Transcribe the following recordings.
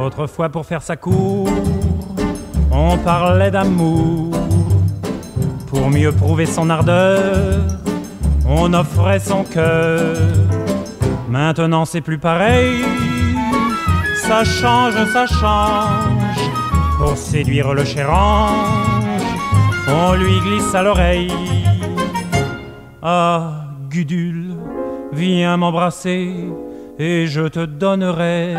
Autrefois pour faire sa cour, on parlait d'amour. Pour mieux prouver son ardeur, on offrait son cœur. Maintenant c'est plus pareil, ça change, ça change. Pour séduire le cher ange, on lui glisse à l'oreille. Ah, Gudule, viens m'embrasser et je te donnerai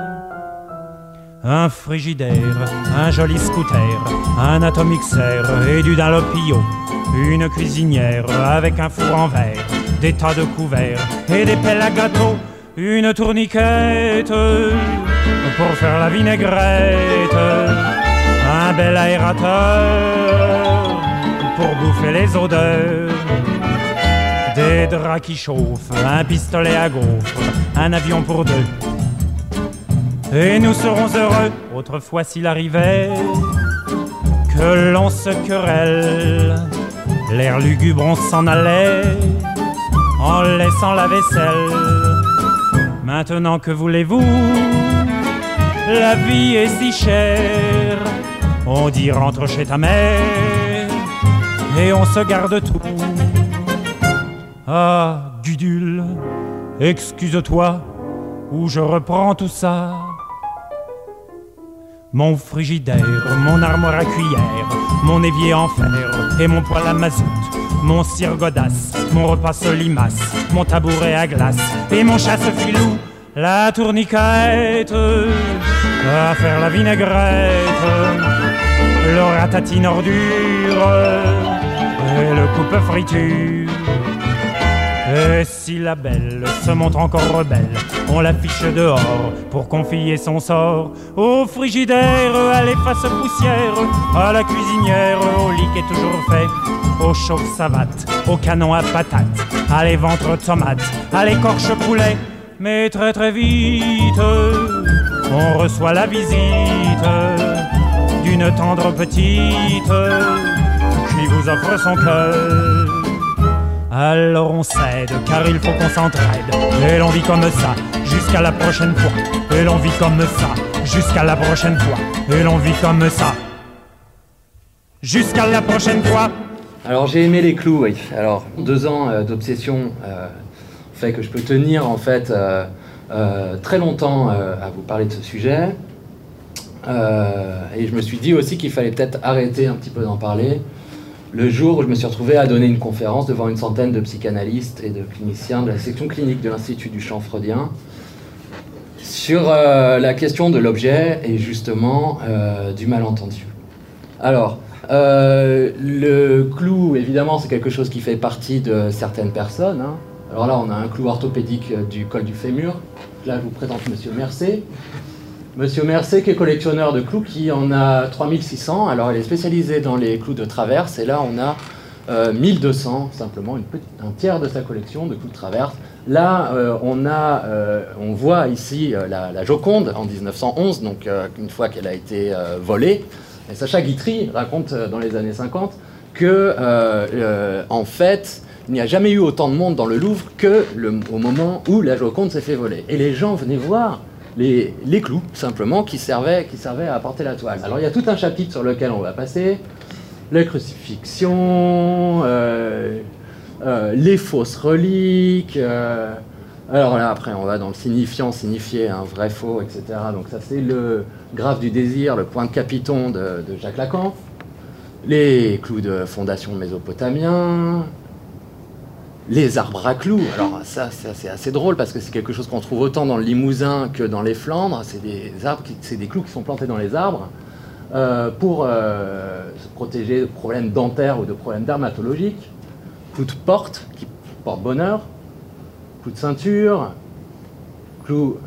un frigidaire, un joli scooter, un atomixer et du Dunlopio, une cuisinière avec un four en verre, des tas de couverts et des pelles à gâteau, une tourniquette pour faire la vinaigrette, un bel aérateur pour bouffer les odeurs, des draps qui chauffent, un pistolet à gaufres, un avion pour deux. Et nous serons heureux, autrefois s'il arrivait que l'on se querelle. L'air lugubre on s'en allait en laissant la vaisselle. Maintenant que voulez-vous, la vie est si chère. On dit rentre chez ta mère et on se garde tout. Ah, Gudule, excuse-toi ou je reprends tout ça. Mon frigidaire, mon armoire à cuillère, mon évier en fer et mon poêle à mazout, mon cire godasse, mon repas solimace, mon tabouret à glace et mon chasse-filou, la tourniquette à faire la vinaigrette, le ratatine ordure et le coupe-friture. Et si la belle se montre encore rebelle, on l'affiche dehors pour confier son sort au frigidaire, à l'efface poussière, à la cuisinière, au lit qui est toujours fait, au chauffe-savate, au canon à patates, à les ventres tomates, à l'écorche poulet. Mais très très vite, on reçoit la visite d'une tendre petite qui vous offre son cœur. Alors on cède, car il faut qu'on s'entraide. Et l'on vit comme ça, jusqu'à la prochaine fois. Et l'on vit comme ça, jusqu'à la prochaine fois. Et l'on vit comme ça, jusqu'à la prochaine fois. Alors j'ai aimé les clous, oui. Alors 2 ans d'obsession fait que je peux tenir en fait très longtemps à vous parler de ce sujet. Et je me suis dit aussi qu'il fallait peut-être arrêter un petit peu d'en parler le jour où je me suis retrouvé à donner une conférence devant une centaine de psychanalystes et de cliniciens de la section clinique de l'Institut du champ freudien sur la question de l'objet et justement du malentendu. Alors, le clou, évidemment, c'est quelque chose qui fait partie de certaines personnes, hein. Alors là, on a un clou orthopédique du col du fémur. Là, je vous présente Monsieur Mercé. Monsieur Mercé, qui est collectionneur de clous, qui en a 3600. Alors, il est spécialisé dans les clous de traverse. Et là, on a 1200, simplement, un tiers de sa collection de clous de traverse. Là, on voit ici la Joconde en 1911, donc une fois qu'elle a été volée. Et Sacha Guitry raconte dans les années 50 que, en fait, il n'y a jamais eu autant de monde dans le Louvre qu'au moment où la Joconde s'est fait voler. Et les gens venaient voir les clous, simplement, qui servaient à apporter la toile. Alors il y a tout un chapitre sur lequel on va passer. Les crucifixions, les fausses reliques. Alors là, après, on va dans le signifiant, signifier, un vrai faux, etc. Donc ça, c'est le graphe du désir, le point de Capiton de Jacques Lacan. Les clous de fondation mésopotamiens. Les arbres à clous, alors ça c'est assez drôle parce que c'est quelque chose qu'on trouve autant dans le Limousin que dans les Flandres. C'est des clous qui sont plantés dans les arbres pour se protéger de problèmes dentaires ou de problèmes dermatologiques. Clous de porte qui portent bonheur, clous de ceinture, clous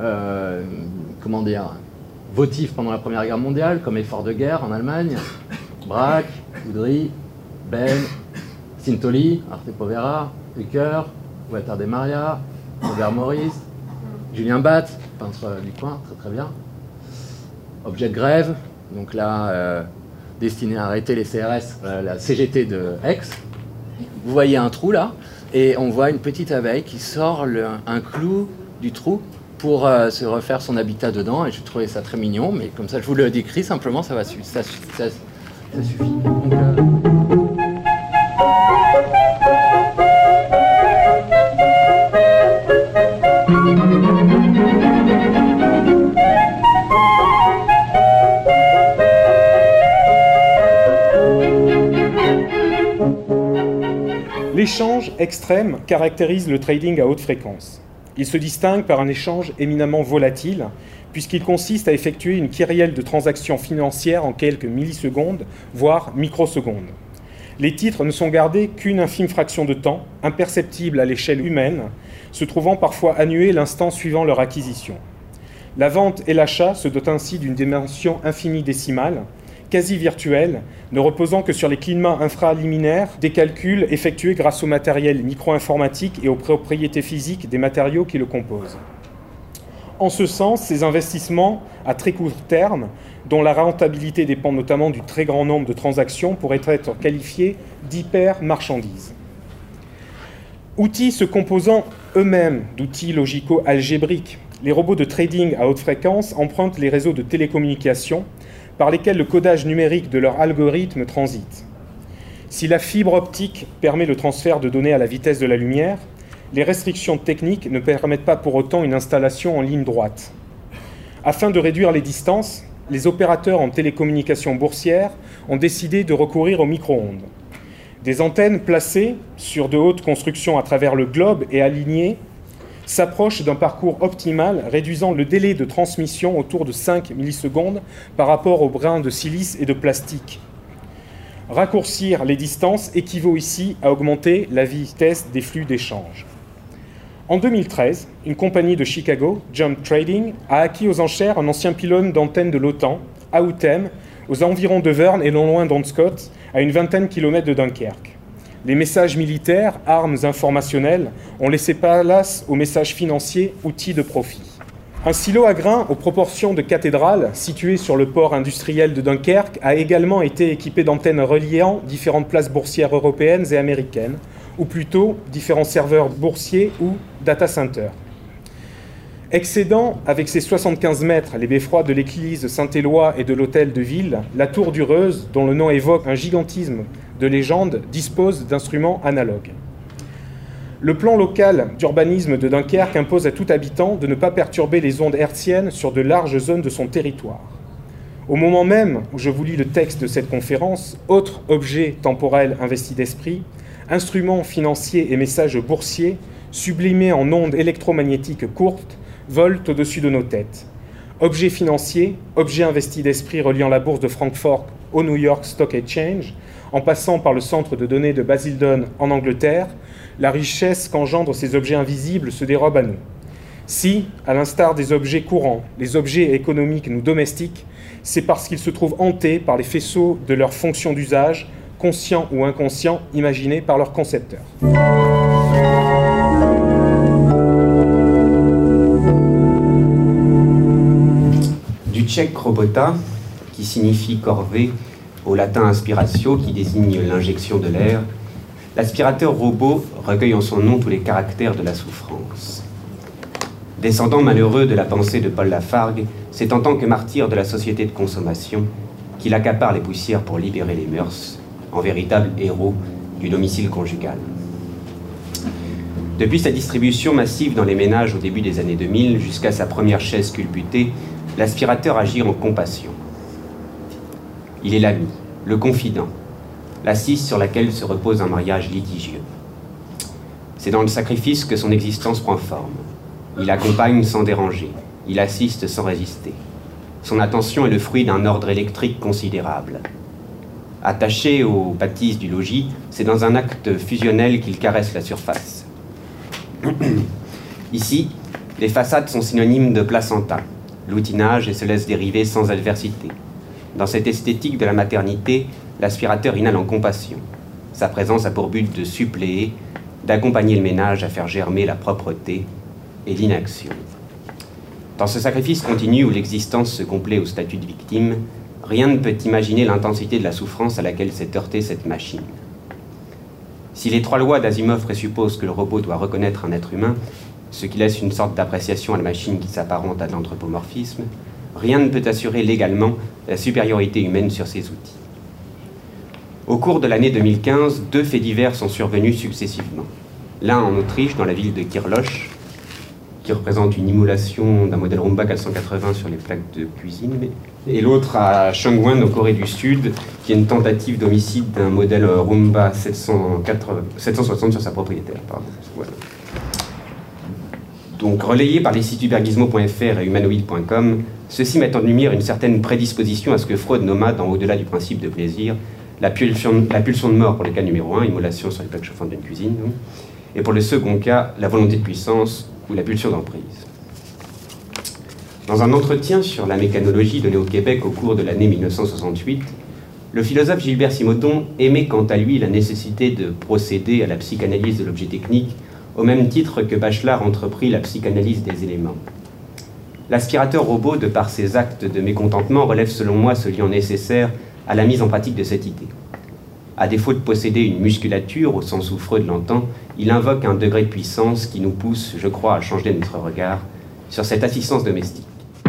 votifs pendant la Première Guerre mondiale comme effort de guerre en Allemagne, Braque, Coudry, Ben, Sintoli, Arte Povera, Hucker, Walter de Maria, Robert Maurice, Julien Batte, peintre du coin, très très bien. Objet de grève, donc là, destiné à arrêter les CRS, la CGT de Aix. Vous voyez un trou là, et on voit une petite abeille qui sort un clou du trou pour se refaire son habitat dedans, et j'ai trouvé ça très mignon, mais comme ça je vous le décris simplement, ça suffit. Donc, L'échange extrême caractérise le trading à haute fréquence. Il se distingue par un échange éminemment volatile, puisqu'il consiste à effectuer une kyrielle de transactions financières en quelques millisecondes, voire microsecondes. Les titres ne sont gardés qu'une infime fraction de temps, imperceptible à l'échelle humaine, se trouvant parfois annués l'instant suivant leur acquisition. La vente et l'achat se dotent ainsi d'une dimension infini-décimale, quasi virtuelle, ne reposant que sur les clignements infraliminaires des calculs effectués grâce au matériel micro-informatique et aux propriétés physiques des matériaux qui le composent. En ce sens, ces investissements à très court terme, dont la rentabilité dépend notamment du très grand nombre de transactions, pourraient être qualifiés d'hyper-marchandises. Outils se composant eux-mêmes d'outils logico-algébriques, les robots de trading à haute fréquence empruntent les réseaux de télécommunications par lesquels le codage numérique de leur algorithme transite. Si la fibre optique permet le transfert de données à la vitesse de la lumière, les restrictions techniques ne permettent pas pour autant une installation en ligne droite. Afin de réduire les distances, les opérateurs en télécommunications boursières ont décidé de recourir aux micro-ondes. Des antennes placées sur de hautes constructions à travers le globe et alignées s'approchent d'un parcours optimal, réduisant le délai de transmission autour de 5 millisecondes par rapport aux brins de silice et de plastique. Raccourcir les distances équivaut ici à augmenter la vitesse des flux d'échange. En 2013, une compagnie de Chicago, Jump Trading, a acquis aux enchères un ancien pylône d'antenne de l'OTAN, à Outham, aux environs de Verne et non loin d'Onscott, à une vingtaine de kilomètres de Dunkerque. Les messages militaires, armes informationnelles, ont laissé place aux messages financiers, outils de profit. Un silo à grains aux proportions de cathédrale, situé sur le port industriel de Dunkerque, a également été équipé d'antennes reliant différentes places boursières européennes et américaines, ou plutôt différents serveurs boursiers ou data centers. Excédant avec ses 75 mètres les beffrois de l'église Saint-Éloi et de l'hôtel de ville, la tour du Reuse, dont le nom évoque un gigantisme de légende, dispose d'instruments analogues. Le plan local d'urbanisme de Dunkerque impose à tout habitant de ne pas perturber les ondes hertziennes sur de larges zones de son territoire. Au moment même où je vous lis le texte de cette conférence, autre objet temporel investi d'esprit, instruments financiers et messages boursiers, sublimés en ondes électromagnétiques courtes, volent au-dessus de nos têtes. Objets financiers, objets investis d'esprit reliant la bourse de Francfort au New York Stock Exchange, en passant par le centre de données de Basildon en Angleterre, la richesse qu'engendrent ces objets invisibles se dérobe à nous. Si, à l'instar des objets courants, les objets économiques nous domestiquent, c'est parce qu'ils se trouvent hantés par les faisceaux de leurs fonctions d'usage, conscients ou inconscients, imaginés par leurs concepteurs. Du tchèque robota, qui signifie corvée, au latin inspiratio, qui désigne l'injection de l'air, l'aspirateur robot recueille en son nom tous les caractères de la souffrance. Descendant malheureux de la pensée de Paul Lafargue, c'est en tant que martyr de la société de consommation qu'il accapare les poussières pour libérer les mœurs, en véritable héros du domicile conjugal. Depuis sa distribution massive dans les ménages au début des années 2000 jusqu'à sa première chaise culbutée, l'aspirateur agit en compassion. Il est l'ami, le confident, l'assise sur laquelle se repose un mariage litigieux. C'est dans le sacrifice que son existence prend forme. Il accompagne sans déranger, il assiste sans résister. Son attention est le fruit d'un ordre électrique considérable. Attaché aux bâtisses du logis, c'est dans un acte fusionnel qu'il caresse la surface. Ici, les façades sont synonymes de placenta, l'outinage et se laisse dériver sans adversité. Dans cette esthétique de la maternité, l'aspirateur inhale en compassion. Sa présence a pour but de suppléer, d'accompagner le ménage à faire germer la propreté et l'inaction. Dans ce sacrifice continu où l'existence se complaît au statut de victime, rien ne peut imaginer l'intensité de la souffrance à laquelle s'est heurtée cette machine. Si les 3 lois d'Asimov présupposent que le robot doit reconnaître un être humain, ce qui laisse une sorte d'appréciation à la machine qui s'apparente à de l'anthropomorphisme, rien ne peut assurer légalement la supériorité humaine sur ces outils. Au cours de l'année 2015, 2 faits divers sont survenus successivement. L'un en Autriche, dans la ville de Kirloch, qui représente une émulation d'un modèle Roomba 480 sur les plaques de cuisine, et l'autre à Chungwon, en Corée du Sud, qui est une tentative d'homicide d'un modèle Roomba 760 sur sa propriétaire. Voilà. Donc, relayé par les sites ubergizmo.fr et humanoid.com, ceux-ci mettent en lumière une certaine prédisposition à ce que Freud nomma, dans Au-delà du principe de plaisir, la pulsion de mort pour le cas numéro 1, immolation sur les plaques chauffantes d'une cuisine, et pour le second cas, la volonté de puissance ou la pulsion d'emprise. Dans un entretien sur la mécanologie donné au Québec au cours de l'année 1968, le philosophe Gilbert Simondon émet quant à lui la nécessité de procéder à la psychanalyse de l'objet technique au même titre que Bachelard entreprit la psychanalyse des éléments. L'aspirateur robot, de par ses actes de mécontentement, relève selon moi ce lien nécessaire à la mise en pratique de cette idée. À défaut de posséder une musculature, au sens où Freud l'entend, il invoque un degré de puissance qui nous pousse, je crois, à changer notre regard sur cette assistance domestique.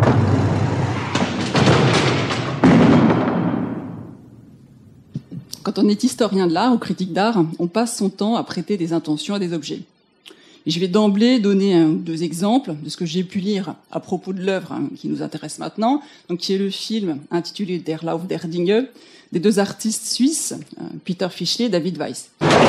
Quand on est historien de l'art ou critique d'art, on passe son temps à prêter des intentions à des objets. Et je vais d'emblée donner 2 exemples de ce que j'ai pu lire à propos de l'œuvre qui nous intéresse maintenant, donc qui est le film intitulé Der Lauf der Dinge, des 2 artistes suisses, Peter Fischli et David Weiss.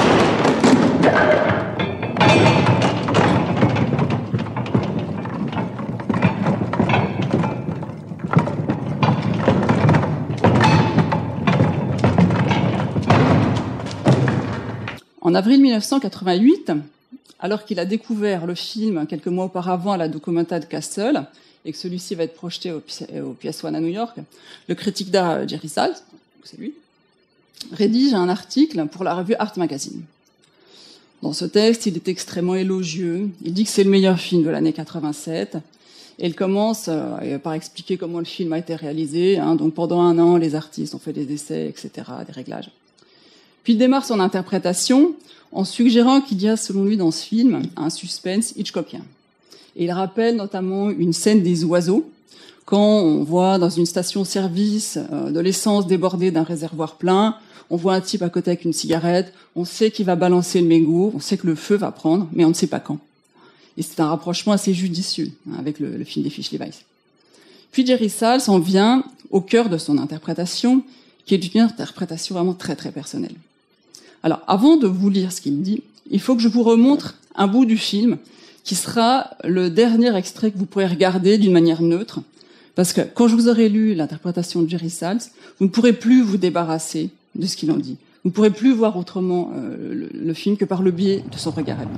En avril 1988, alors qu'il a découvert le film quelques mois auparavant à la Documenta de Kassel, et que celui-ci va être projeté au PS1 à New York, le critique d'art Jerry Salz, c'est lui, rédige un article pour la revue Art Magazine. Dans ce texte, il est extrêmement élogieux. Il dit que c'est le meilleur film de l'année 87. Et il commence par expliquer comment le film a été réalisé. Donc pendant 1 an, les artistes ont fait des essais, etc., des réglages. Puis il démarre son interprétation en suggérant qu'il y a, selon lui, dans ce film, un suspense hitchcockien. Et il rappelle notamment une scène des oiseaux, quand on voit dans une station-service de l'essence débordée d'un réservoir plein, on voit un type à côté avec une cigarette, on sait qu'il va balancer le mégot, on sait que le feu va prendre, mais on ne sait pas quand. Et c'est un rapprochement assez judicieux avec le film des Fischli-Weiss. Puis Jerry Salz en vient au cœur de son interprétation, qui est une interprétation vraiment très très personnelle. Alors, avant de vous lire ce qu'il dit, il faut que je vous remontre un bout du film qui sera le dernier extrait que vous pourrez regarder d'une manière neutre, parce que quand je vous aurai lu l'interprétation de Jerry Salz, vous ne pourrez plus vous débarrasser de ce qu'il en dit. Vous ne pourrez plus voir autrement le film que par le biais de son regard à lui.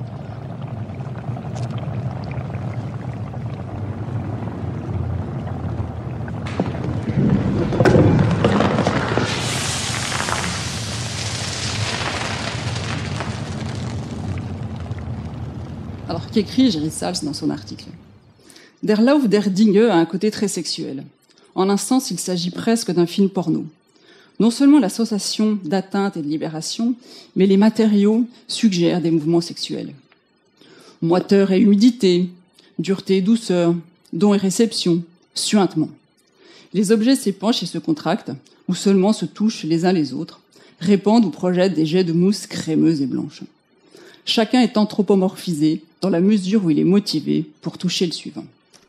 Alors, qu'écrit Jerry Salz dans son article ? Der Lauf der Dinge a un côté très sexuel. En un sens, il s'agit presque d'un film porno. Non seulement la sensation d'atteinte et de libération, mais les matériaux suggèrent des mouvements sexuels. Moiteur et humidité, dureté et douceur, don et réception, suintement. Les objets s'épanchent et se contractent, ou seulement se touchent les uns les autres, répandent ou projettent des jets de mousse crémeuse et blanche. Chacun est anthropomorphisé dans la mesure où il est motivé pour toucher le suivant.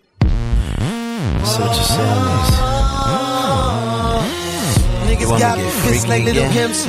Niggas got fists like little pimps.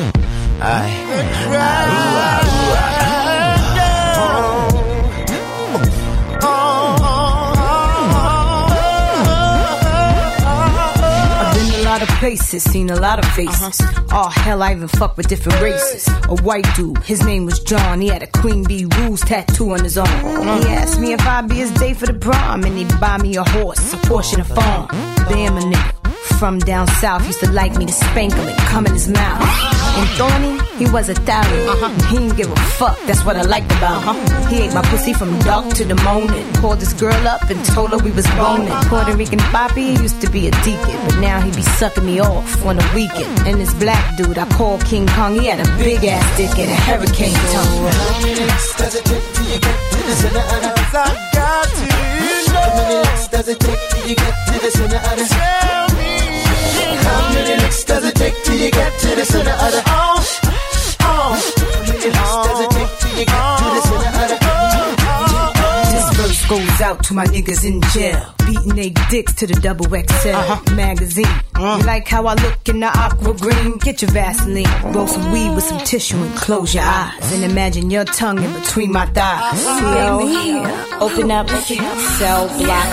Of places, seen a lot of faces. Oh hell, I even fucked with different races. A white dude, his name was John. He had a Queen Bee Rules tattoo on his arm. He asked me if I'd be his date for the prom, and he'd buy me a horse, a Porsche, and a farm. Damn, a nigga from down south used to like me to spank him and come in his mouth. And Thorny, he was Italian. He didn't give a fuck, that's what I liked about him. He ate my pussy from dark to the morning. Called this girl up and told her we was boning. Puerto Rican Papi used to be a deacon, but now he be sucking me off on the weekend. And this black dude I call King Kong, he had a big ass dick and a hurricane tongue. How many licks does it take till you get to the center of the does it take till you get to the center of the? Tell me. How many licks does it take till you get to the center of the? How many licks does it take till you get to the center of the? This verse goes out to my niggas in jail, beating they dicks to the double XL magazine. You like how I look in the aqua green? Get your Vaseline, roll some weed with some tissue and close your eyes and imagine your tongue in between my thighs. Open up, cell block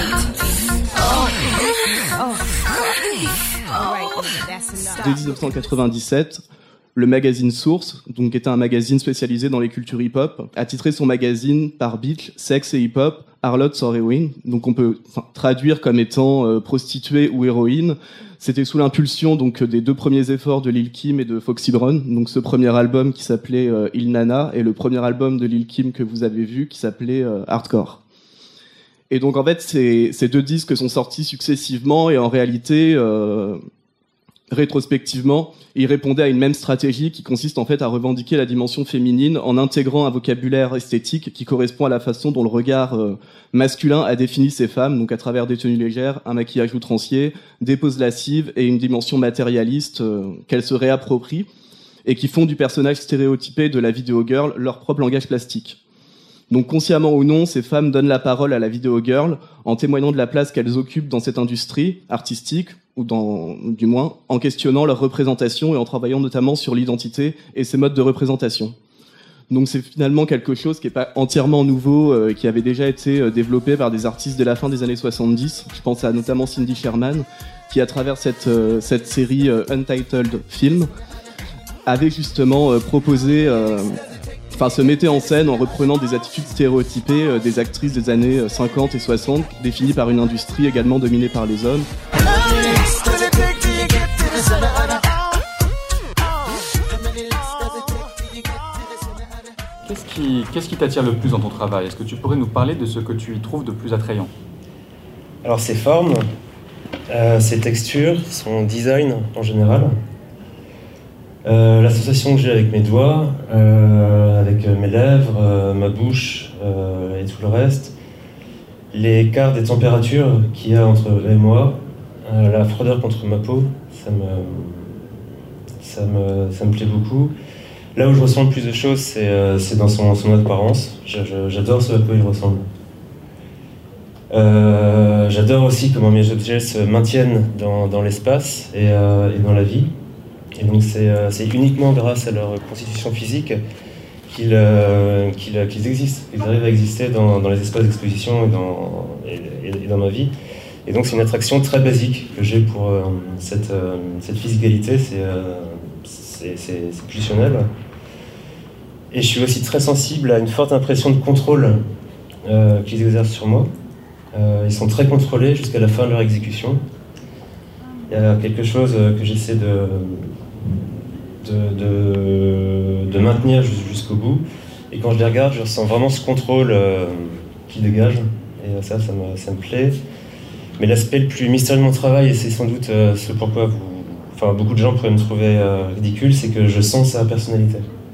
8. Dès 1997, le magazine Source, donc qui était un magazine spécialisé dans les cultures hip-hop, a titré son magazine par Beach, Sexe et Hip-Hop, Harlots or Heroin. Donc on peut traduire comme étant prostituée ou héroïne. C'était sous l'impulsion donc des deux premiers efforts de Lil Kim et de Foxy Brown. Donc ce premier album qui s'appelait Il Nana et le premier album de Lil Kim que vous avez vu qui s'appelait Hardcore. Et donc en fait ces deux disques sont sortis successivement et en réalité rétrospectivement, il répondait à une même stratégie qui consiste en fait à revendiquer la dimension féminine en intégrant un vocabulaire esthétique qui correspond à la façon dont le regard masculin a défini ces femmes, donc à travers des tenues légères, un maquillage outrancier, des poses lascives et une dimension matérialiste qu'elles se réapproprient et qui font du personnage stéréotypé de la vidéo girl leur propre langage plastique. Donc consciemment ou non, ces femmes donnent la parole à la vidéo girl en témoignant de la place qu'elles occupent dans cette industrie artistique, ou du moins en questionnant leur représentation et en travaillant notamment sur l'identité et ses modes de représentation. Donc c'est finalement quelque chose qui n'est pas entièrement nouveau, qui avait déjà été développé par des artistes dès la fin des années 70. Je pense à notamment Cindy Sherman, qui à travers cette série Untitled Film avait justement proposé... se mettait en scène en reprenant des attitudes stéréotypées des actrices des années 50 et 60, définies par une industrie également dominée par les hommes. Qu'est-ce qui t'attire le plus dans ton travail? Est-ce que tu pourrais nous parler de ce que tu y trouves de plus attrayant? Alors ses formes, ses textures, son design en général. L'association que j'ai avec mes doigts, avec mes lèvres, ma bouche et tout le reste, l'écart des températures qu'il y a entre eux et moi, la froideur contre ma peau, ça me plaît beaucoup. Là où je ressens le plus de choses, c'est dans son apparence. J'adore ce à quoi il ressemble. J'adore aussi comment mes objets se maintiennent dans l'espace et dans la vie. Et donc c'est uniquement grâce à leur constitution physique qu'ils existent. Ils arrivent à exister dans les espaces d'exposition et dans ma vie. Et donc c'est une attraction très basique que j'ai pour cette physicalité, c'est pulsionnel. Et je suis aussi très sensible à une forte impression de contrôle qu'ils exercent sur moi. Ils sont très contrôlés jusqu'à la fin de leur exécution. Il y a quelque chose que j'essaie de maintenir jusqu'au bout. Et quand je les regarde, je ressens vraiment ce contrôle qui dégage. Et ça me plaît. Mais l'aspect le plus mystérieux de mon travail, et c'est sans doute ce pourquoi beaucoup de gens pourraient me trouver ridicule, c'est que je sens sa personnalité.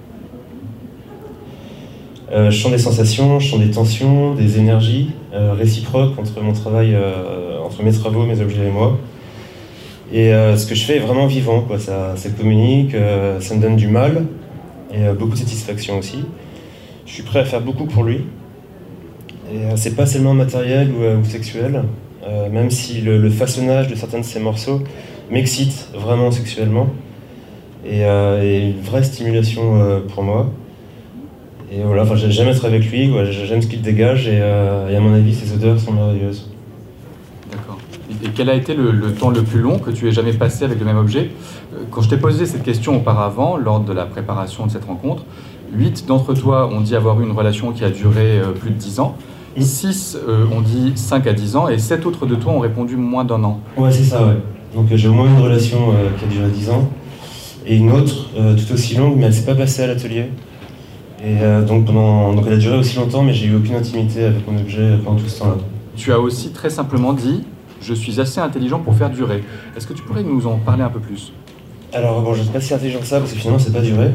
Je sens des sensations, je sens des tensions, des énergies réciproques entre mon travail, entre mes travaux, mes objets et moi. Et ce que je fais est vraiment vivant, quoi. Ça communique, ça me donne du mal et beaucoup de satisfaction aussi. Je suis prêt à faire beaucoup pour lui. Et c'est pas seulement matériel ou sexuel, même si le façonnage de certains de ces morceaux m'excite vraiment sexuellement et une vraie stimulation pour moi. Et voilà, j'aime être avec lui, quoi. J'aime ce qu'il dégage et à mon avis, ses odeurs sont merveilleuses. D'accord. Et quel a été le temps le plus long que tu aies jamais passé avec le même objet? Quand je t'ai posé cette question auparavant, lors de la préparation de cette rencontre, 8 d'entre toi ont dit avoir eu une relation qui a duré plus de 10 ans, 6 ont dit 5 à 10 ans, et 7 autres de toi ont répondu moins d'1 an. Ouais, c'est ça, ouais. Donc j'ai au moins une relation qui a duré 10 ans, et une autre tout aussi longue, mais elle ne s'est pas passée à l'atelier. Et donc elle a duré aussi longtemps, mais j'ai eu aucune intimité avec mon objet pendant tout ce temps-là. Tu as aussi très simplement dit « Je suis assez intelligent pour faire durer ». Est-ce que tu pourrais nous en parler un peu plus? Alors bon, je ne suis pas si intelligent que ça, parce que finalement, c'est pas duré.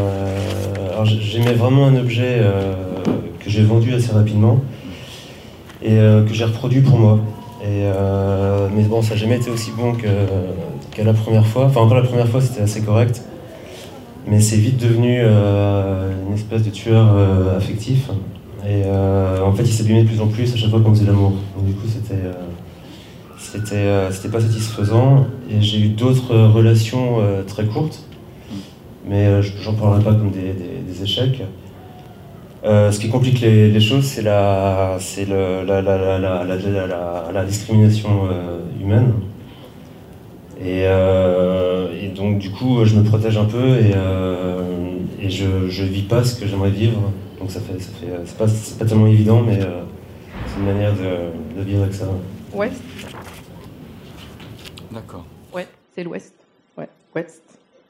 Alors j'aimais vraiment un objet que j'ai vendu assez rapidement. et que j'ai reproduit pour moi. Mais bon, ça n'a jamais été aussi bon qu'à la première fois. Enfin, encore la première fois, c'était assez correct. Mais c'est vite devenu une espèce de tueur affectif. Et en fait, il s'abîmait de plus en plus à chaque fois qu'on faisait l'amour. Donc du coup, c'était pas satisfaisant. Et j'ai eu d'autres relations très courtes. Mais j'en parlerai pas comme des échecs. Ce qui complique les choses, c'est la discrimination humaine. Et donc du coup, je me protège un peu et je vis pas ce que j'aimerais vivre. Donc c'est pas tellement évident, mais c'est une manière de vivre avec ça. Ouest. D'accord. Ouais, c'est l'ouest. Ouais, ouest.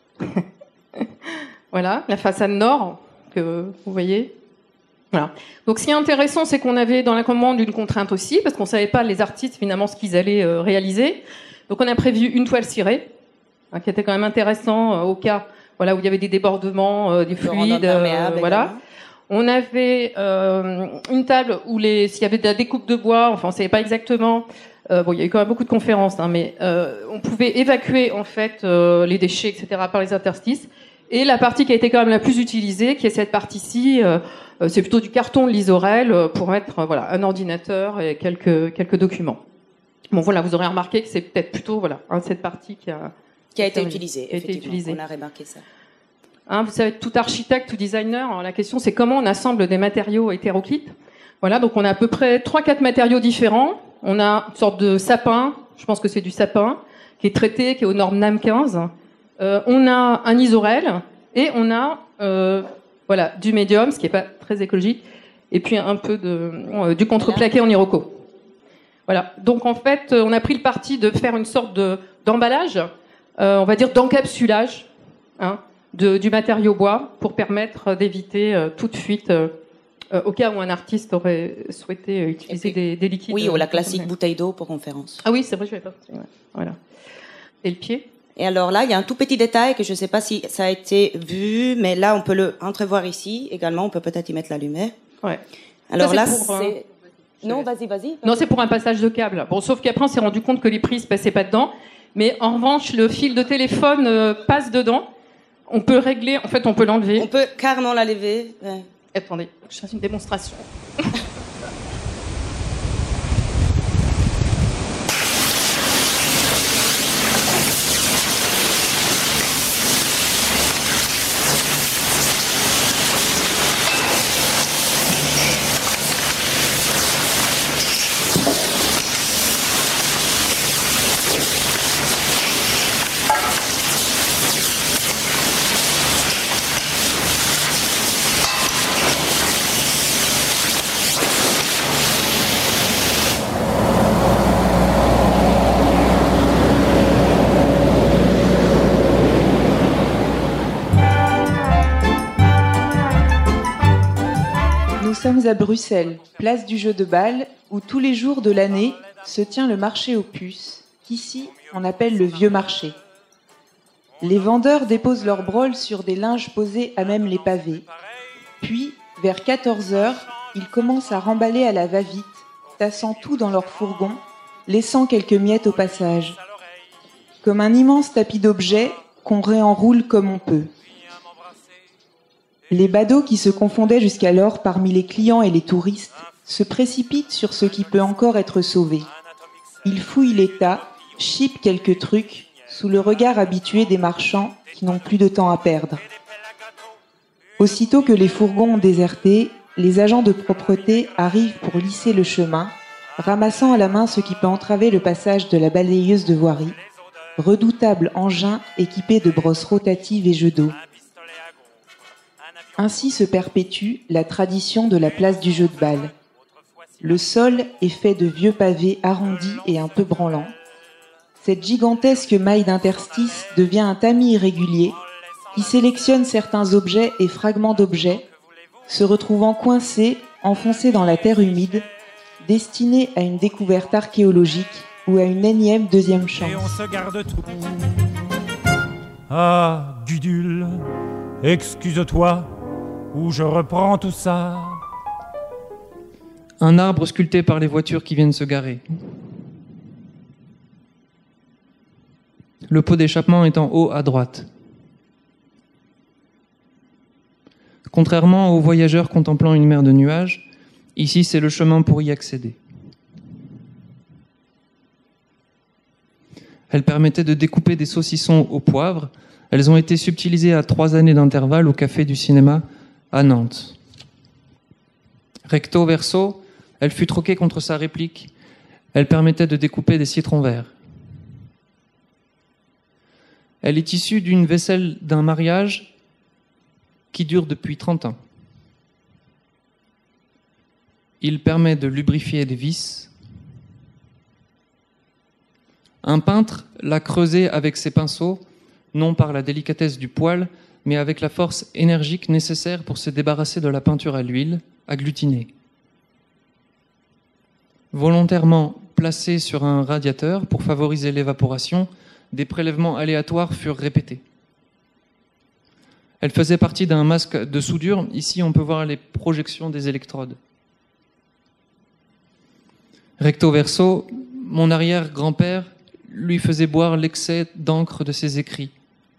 Voilà, la façade nord que vous voyez. Voilà. Donc, ce qui est intéressant, c'est qu'on avait dans la commande une contrainte aussi, parce qu'on savait pas les artistes finalement ce qu'ils allaient réaliser. Donc, on a prévu une toile cirée, qui était quand même intéressant au cas, voilà, où il y avait des débordements, des fluides, voilà. On avait une table où s'il y avait de la découpe de bois, enfin, on savait pas exactement. Bon, il y a eu quand même beaucoup de conférences, hein, mais on pouvait évacuer en fait les déchets, etc., par les interstices. Et la partie qui a été quand même la plus utilisée, qui est cette partie-ci, c'est plutôt du carton de l'isorel pour mettre voilà, un ordinateur et quelques documents. Bon, voilà, vous aurez remarqué que c'est peut-être plutôt voilà, cette partie qui a été utilisée. On a remarqué ça. Hein, vous savez, tout architecte, tout designer, alors la question c'est comment on assemble des matériaux hétéroclites. Voilà, donc on a à peu près 3-4 matériaux différents. On a une sorte de sapin, je pense que c'est du sapin, qui est traité, qui est aux normes NAM 15. On a un isorel et on a voilà, du médium, ce qui n'est pas très écologique, et puis un peu du contreplaqué en iroko. Voilà. Donc en fait, on a pris le parti de faire une sorte d'emballage, on va dire d'encapsulage, hein, du matériau bois pour permettre d'éviter toute fuite au cas où un artiste aurait souhaité utiliser des liquides. Oui, ou la classique bouteille d'eau pour conférence. Ah oui, c'est vrai, je ne l'avais pas pensé. Ouais. Voilà. Et le pied ? Et alors là, il y a un tout petit détail que je ne sais pas si ça a été vu, mais là, on peut le entrevoir ici. Également, on peut peut-être y mettre la lumière. Ouais. Alors ça, là, c'est... Non, vas-y. Non, c'est pour un passage de câble. Bon, sauf qu'après, on s'est rendu compte que les prises passaient pas dedans. Mais en revanche, le fil de téléphone passe dedans. On peut régler... En fait, on peut l'enlever. On peut carrément la lever. Ouais. Attendez, je fasse une démonstration. Nous sommes à Bruxelles, place du jeu de balle, où tous les jours de l'année se tient le marché aux puces, qu'ici on appelle le vieux marché. Les vendeurs déposent leurs broles sur des linges posés à même les pavés. Puis, vers 14h, ils commencent à remballer à la va-vite, tassant tout dans leur fourgon, laissant quelques miettes au passage. Comme un immense tapis d'objets qu'on réenroule comme on peut. Les badauds qui se confondaient jusqu'alors parmi les clients et les touristes se précipitent sur ce qui peut encore être sauvé. Ils fouillent les tas, chipent quelques trucs, sous le regard habitué des marchands qui n'ont plus de temps à perdre. Aussitôt que les fourgons ont déserté, les agents de propreté arrivent pour lisser le chemin, ramassant à la main ce qui peut entraver le passage de la balayeuse de voirie, redoutable engin équipé de brosses rotatives et jeux d'eau. Ainsi se perpétue la tradition de la place du jeu de balle. Le sol est fait de vieux pavés arrondis et un peu branlants. Cette gigantesque maille d'interstice devient un tamis irrégulier qui sélectionne certains objets et fragments d'objets, se retrouvant coincés, enfoncés dans la terre humide, destinés à une découverte archéologique ou à une énième deuxième chance. Et on se garde tout. Ah, Gudule, excuse-toi, ou je reprends tout ça. un arbre sculpté par les voitures qui viennent se garer. Le pot d'échappement est en haut à droite. Contrairement aux voyageurs contemplant une mer de nuages, ici c'est le chemin pour y accéder. Elles permettaient de découper des saucissons au poivre. Elles ont été subtilisées à 3 années d'intervalle au Café du Cinéma à Nantes. Recto verso, elle fut troquée contre sa réplique. Elle permettait de découper des citrons verts. Elle est issue d'une vaisselle d'un mariage qui dure depuis 30 ans. Il permet de lubrifier des vis. Un peintre l'a creusé avec ses pinceaux, non par la délicatesse du poil, mais avec la force énergique nécessaire pour se débarrasser de la peinture à l'huile, agglutinée. Volontairement placée sur un radiateur pour favoriser l'évaporation, des prélèvements aléatoires furent répétés. Elle faisait partie d'un masque de soudure. Ici, on peut voir les projections des électrodes. Recto verso, mon arrière-grand-père lui faisait boire l'excès d'encre de ses écrits.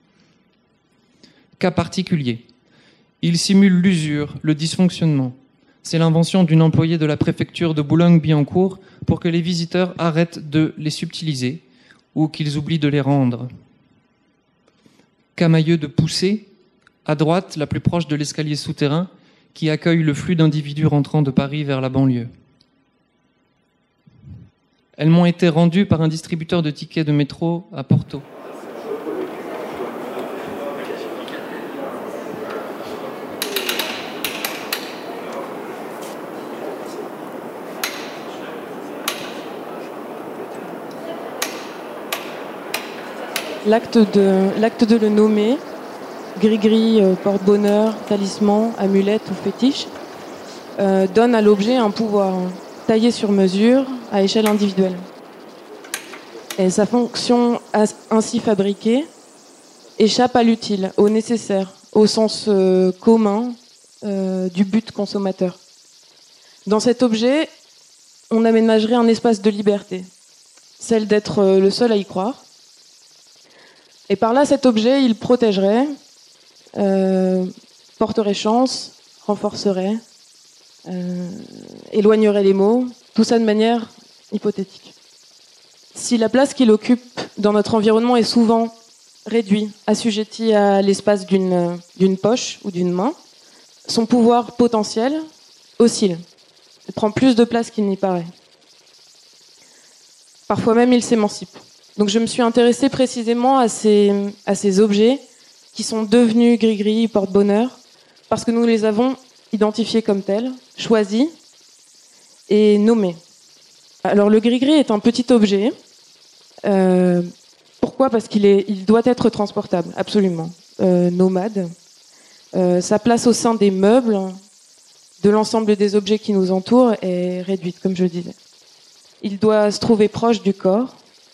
Cas particulier. Il simule l'usure, le dysfonctionnement. C'est l'invention d'une employée de la préfecture de Boulogne-Billancourt pour que les visiteurs arrêtent de les subtiliser ou qu'ils oublient de les rendre. Camailleux de poussée, à droite, la plus proche de l'escalier souterrain qui accueille le flux d'individus rentrant de Paris vers la banlieue. Elles m'ont été rendues par un distributeur de tickets de métro à Porto. L'acte de le nommer, gris-gris, porte-bonheur, talisman, amulette ou fétiche, donne à l'objet un pouvoir taillé sur mesure à échelle individuelle. Et sa fonction ainsi fabriquée échappe à l'utile, au nécessaire, au sens commun du but consommateur. Dans cet objet, on aménagerait un espace de liberté, celle d'être le seul à y croire. Et par là, cet objet, il protégerait, porterait chance, renforcerait, éloignerait les maux, tout ça de manière hypothétique. Si la place qu'il occupe dans notre environnement est souvent réduite, assujettie à l'espace d'une poche ou d'une main, son pouvoir potentiel oscille. Il prend plus de place qu'il n'y paraît. Parfois même, il s'émancipe. Donc je me suis intéressée précisément à ces objets qui sont devenus gris-gris, porte-bonheur, parce que nous les avons identifiés comme tels, choisis et nommés. Alors le gris-gris est un petit objet. Pourquoi ? Parce qu'il doit être transportable, absolument. Nomade. Sa place au sein des meubles, de l'ensemble des objets qui nous entourent, est réduite, comme je le disais. Il doit se trouver proche du corps.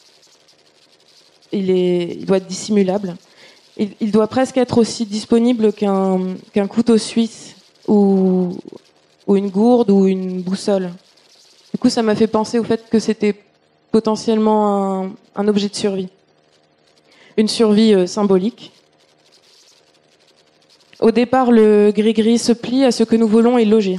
Il doit être dissimulable. Il doit presque être aussi disponible qu'un couteau suisse ou une gourde ou une boussole. Du coup, ça m'a fait penser au fait que c'était potentiellement un objet de survie. Une survie symbolique. Au départ, le gris-gris se plie à ce que nous voulons et loger.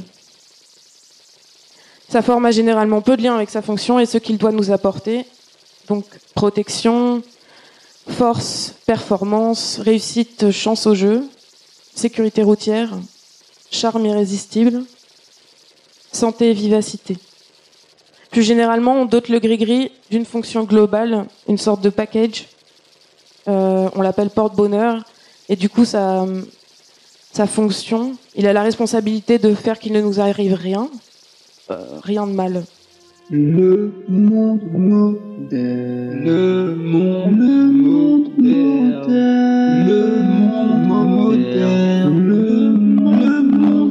Sa forme a généralement peu de lien avec sa fonction et ce qu'il doit nous apporter. Donc, protection, force, performance, réussite, chance au jeu, sécurité routière, charme irrésistible, santé et vivacité. Plus généralement, on dote le gris-gris d'une fonction globale, une sorte de package. On l'appelle porte-bonheur. Et du coup, sa fonction, il a la responsabilité de faire qu'il ne nous arrive rien, rien de mal. Le monde moderne. Le monde moderne. Le monde moderne. Le monde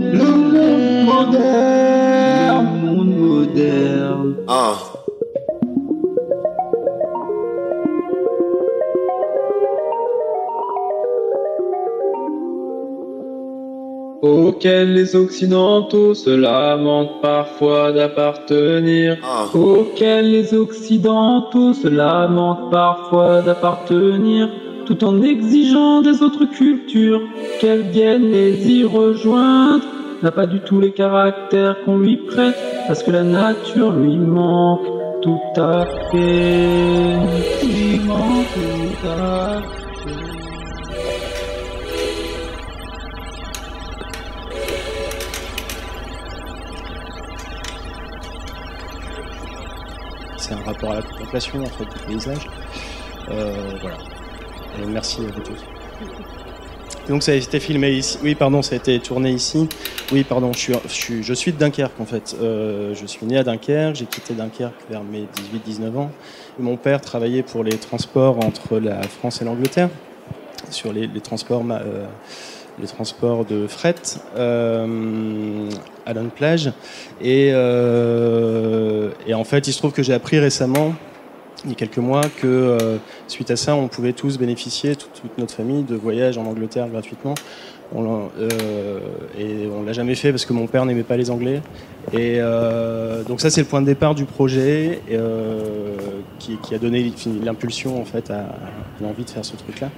moderne. Le monde moderne. Ah. Ok. auxquels les Occidentaux se lamentent parfois d'appartenir, auxquels les Occidentaux se lamentent parfois d'appartenir, tout en exigeant des autres cultures qu'elles viennent les y rejoindre, n'a pas du tout les caractères qu'on lui prête, parce que la nature lui manque tout à fait, lui manque tout à fait. C'est un rapport à la contemplation en fait du paysage. Voilà. Et merci à vous tous. Donc ça a été filmé ici. Oui, pardon, ça a été tourné ici. Oui, pardon, je suis de Dunkerque en fait. Je suis né à Dunkerque, j'ai quitté Dunkerque vers mes 18-19 ans. Et mon père travaillait pour les transports entre la France et l'Angleterre, sur les transports de fret à Dunplage. Et en fait, il se trouve que j'ai appris récemment, il y a quelques mois, que suite à ça, on pouvait tous bénéficier, toute notre famille, de voyages en Angleterre gratuitement. Et on l'a jamais fait parce que mon père n'aimait pas les Anglais. Et donc ça, c'est le point de départ du projet qui a donné l'impulsion en fait à l'envie de faire ce truc-là.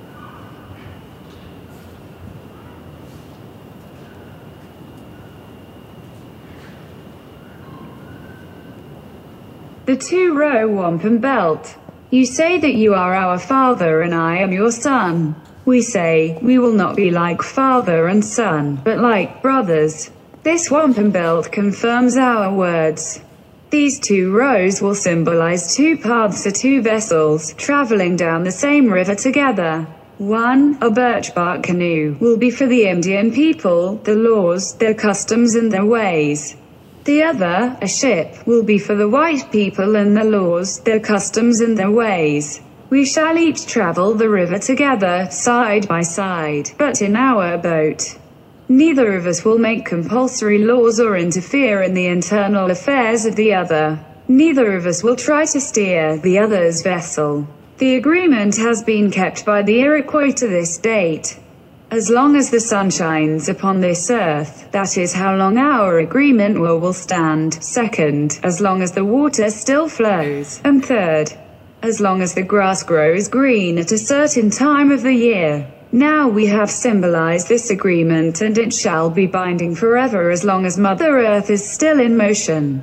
The two-row wampum belt. You say that you are our father and I am your son. We say, we will not be like father and son, but like brothers. This wampum belt confirms our words. These two rows will symbolize two paths or two vessels, traveling down the same river together. One, a birch bark canoe, will be for the Indian people, their laws, their customs and their ways. The other, a ship, will be for the white people and their laws, their customs and their ways. We shall each travel the river together, side by side, but in our boat. Neither of us will make compulsory laws or interfere in the internal affairs of the other. Neither of us will try to steer the other's vessel. The agreement has been kept by the Iroquois to this date. As long as the sun shines upon this earth, that is how long our agreement will stand. Second, as long as the water still flows. And third, as long as the grass grows green at a certain time of the year. Now we have symbolized this agreement and it shall be binding forever as long as Mother Earth is still in motion.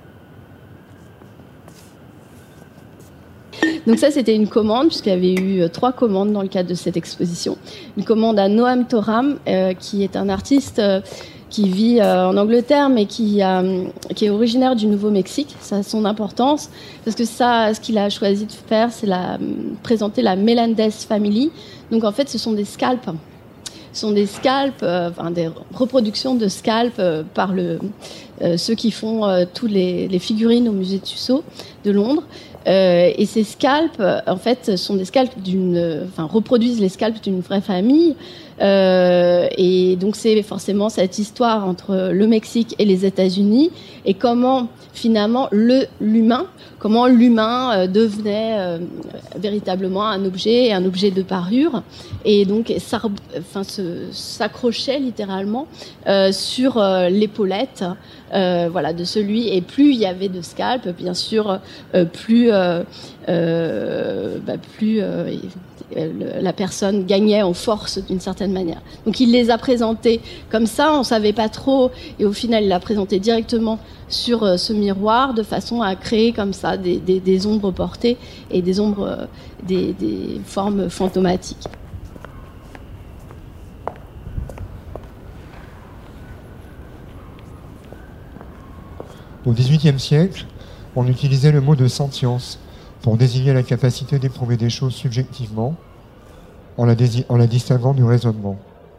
Donc ça, c'était une commande, puisqu'il y avait eu 3 commandes dans le cadre de cette exposition. Une commande à Noam Toram, qui est un artiste qui vit en Angleterre, mais qui est originaire du Nouveau-Mexique. Ça a son importance, parce que ça, ce qu'il a choisi de faire, c'est présenter la Melendez Family. Donc en fait, ce sont des scalps. Ce sont des scalps, des reproductions de scalps par ceux qui font tous les figurines au musée Tussaud de Londres. Et ces scalps, en fait, sont des scalps reproduisent les scalps d'une vraie famille. Et donc c'est forcément cette histoire entre le Mexique et les États-Unis et comment finalement l'humain devenait véritablement un objet de parure, et donc s'accrochait littéralement sur l'épaulette de celui, et plus il y avait de scalps, bien sûr, plus la personne gagnait en force d'une certaine manière. Donc il les a présentés comme ça, on savait pas trop, et au final il l'a présenté directement sur ce miroir de façon à créer comme ça des ombres portées et des ombres, des formes fantomatiques. Au XVIIIe siècle, on utilisait le mot de sentience pour désigner la capacité d'éprouver des choses subjectivement, en la distinguant du raisonnement.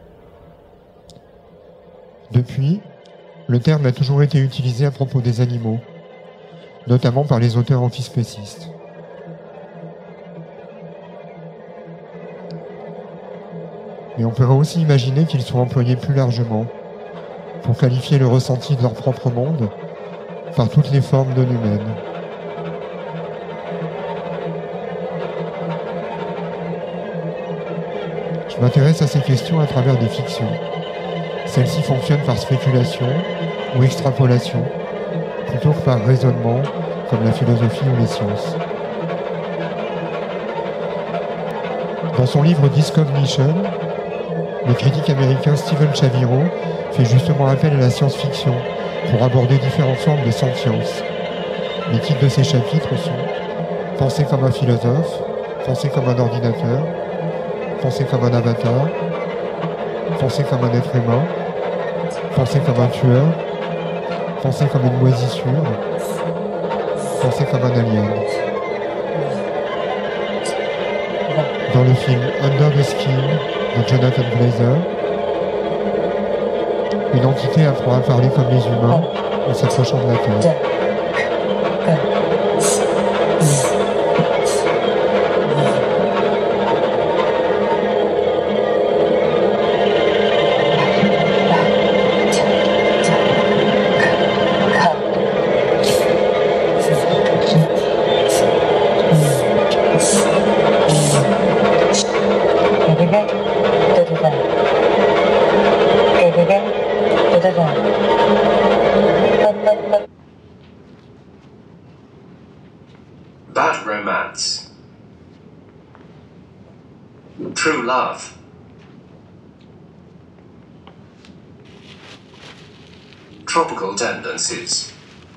Depuis, le terme a toujours été utilisé à propos des animaux, notamment par les auteurs antispécistes. Mais on pourrait aussi imaginer qu'ils soient employés plus largement pour qualifier le ressenti de leur propre monde par toutes les formes non humaines. Je m'intéresse à ces questions à travers des fictions, Celle-ci fonctionne par spéculation ou extrapolation, plutôt que par raisonnement, comme la philosophie ou les sciences. Dans son livre Discognition, le critique américain Stephen Chaviro fait justement appel à la science-fiction pour aborder différentes formes de sentience. Les titres de ces chapitres sont « Penser comme un philosophe »,« Penser comme un ordinateur »,« Penser comme un avatar »,« Penser comme un être humain »,« Penser comme un tueur »,« Penser comme une moisissure »,« Penser comme un alien ». Dans le film Under the Skin de Jonathan Glazer, une entité apprend à parler comme les humains en s'approchant de la Terre. Bad romance. True love. Tropical tendencies.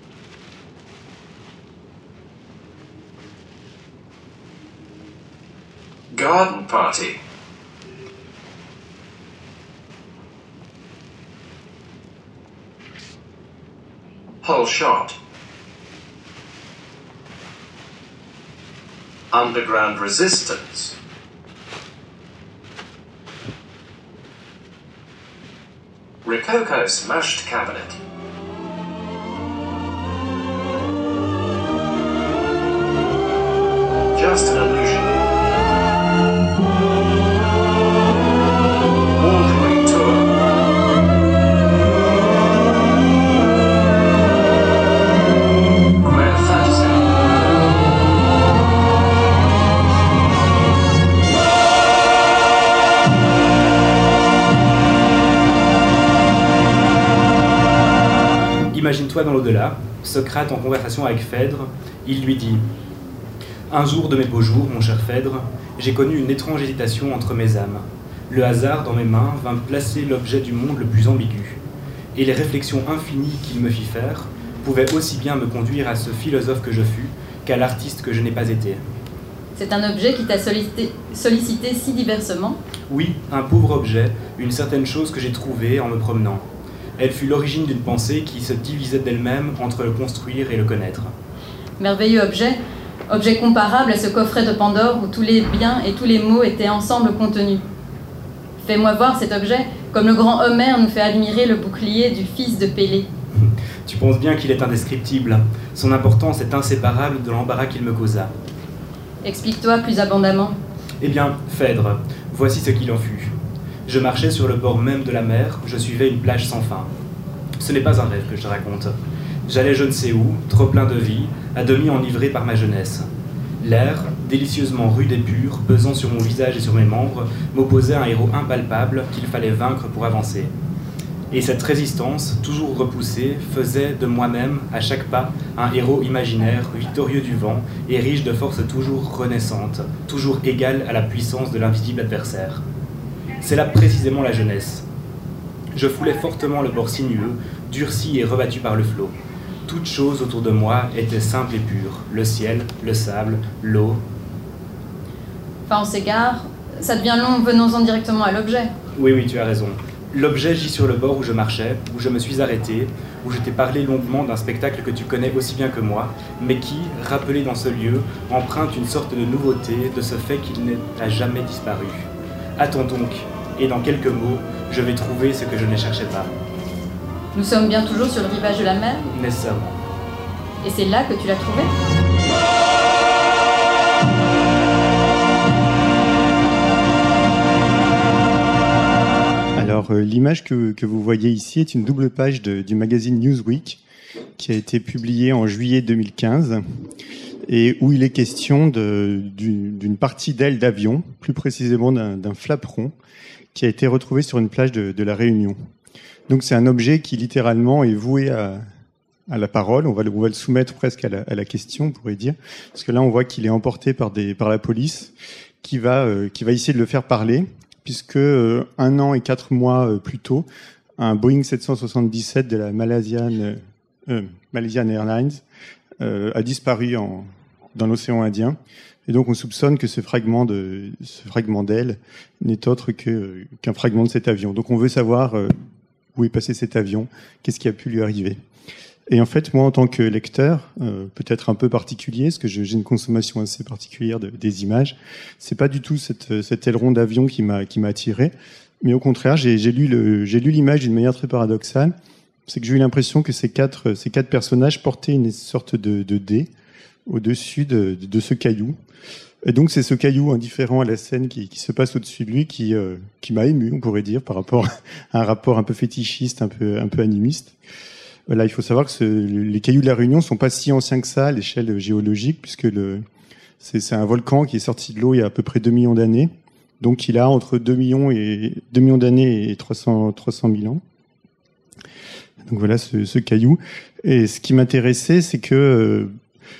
Garden party. Whole shot. Underground resistance. Rococo smashed cabinet. Just an illusion. All-drawing tour. Queer fantasy. Imagine-toi dans l'au-delà, Socrate en conversation avec Phèdre, il lui dit « Un jour de mes beaux jours, mon cher Phèdre, j'ai connu une étrange hésitation entre mes âmes. Le hasard, dans mes mains, vint placer l'objet du monde le plus ambigu. Et les réflexions infinies qu'il me fit faire pouvaient aussi bien me conduire à ce philosophe que je fus qu'à l'artiste que je n'ai pas été. » C'est un objet qui t'a sollicité si diversement? Oui, un pauvre objet, une certaine chose que j'ai trouvée en me promenant. Elle fut l'origine d'une pensée qui se divisait d'elle-même entre le construire et le connaître. Merveilleux objet, objet comparable à ce coffret de Pandore où tous les biens et tous les maux étaient ensemble contenus. Fais-moi voir cet objet, comme le grand Homère nous fait admirer le bouclier du fils de Pélée. Tu penses bien qu'il est indescriptible. Son importance est inséparable de l'embarras qu'il me causa. Explique-toi plus abondamment. Eh bien, Phèdre, voici ce qu'il en fut. Je marchais sur le bord même de la mer, je suivais une plage sans fin. Ce n'est pas un rêve que je te raconte. J'allais je ne sais où, trop plein de vie, à demi enivré par ma jeunesse. L'air, délicieusement rude et pur, pesant sur mon visage et sur mes membres, m'opposait à un héros impalpable qu'il fallait vaincre pour avancer. Et cette résistance, toujours repoussée, faisait de moi-même, à chaque pas, un héros imaginaire, victorieux du vent, et riche de forces toujours renaissantes, toujours égale à la puissance de l'invisible adversaire. C'est là précisément la jeunesse. Je foulais fortement le bord sinueux, durci et rebattu par le flot. Toute chose autour de moi était simple et pure. Le ciel, le sable, l'eau. Enfin, on s'égare. Ça devient long, venons-en directement à l'objet. Oui, tu as raison. L'objet gît sur le bord où je marchais, où je me suis arrêté, où je t'ai parlé longuement d'un spectacle que tu connais aussi bien que moi, mais qui, rappelé dans ce lieu, emprunte une sorte de nouveauté de ce fait qu'il n'a jamais disparu. Attends donc, et dans quelques mots, je vais trouver ce que je ne cherchais pas. Nous sommes bien toujours sur le rivage de la mer? Nécessairement. Et c'est là que tu l'as trouvé? Alors, l'image que vous voyez ici est une double page du magazine Newsweek qui a été publiée en juillet 2015 et où il est question d'une partie d'aile d'avion, plus précisément d'un flaperon, qui a été retrouvé sur une plage de La Réunion. Donc c'est un objet qui littéralement est voué à la parole. On va le soumettre presque à la question, on pourrait dire, parce que là on voit qu'il est emporté par la police, qui va essayer de le faire parler, puisque 1 an et 4 mois plus tôt, un Boeing 777 de la Malaysian Airlines a disparu dans l'océan Indien. Et donc on soupçonne que ce fragment d'aile n'est autre qu'un fragment de cet avion. Donc on veut savoir où est passé cet avion, qu'est-ce qui a pu lui arriver. Et en fait, moi, en tant que lecteur, peut-être un peu particulier, parce que j'ai une consommation assez particulière des images, c'est pas du tout cet aileron d'avion qui m'a attiré, mais au contraire, j'ai lu l'image d'une manière très paradoxale. C'est que j'ai eu l'impression que ces quatre personnages portaient une sorte de dé au-dessus de ce caillou. Et donc c'est ce caillou indifférent à la scène qui se passe au-dessus de lui qui m'a ému, on pourrait dire, par rapport à un rapport un peu fétichiste, un peu animiste. Là, il faut savoir que les cailloux de la Réunion sont pas si anciens que ça à l'échelle géologique, puisque c'est un volcan qui est sorti de l'eau il y a à peu près 2 millions d'années. Donc il a entre 2 millions d'années et 300 000 ans. Donc voilà ce caillou. Et ce qui m'intéressait, c'est que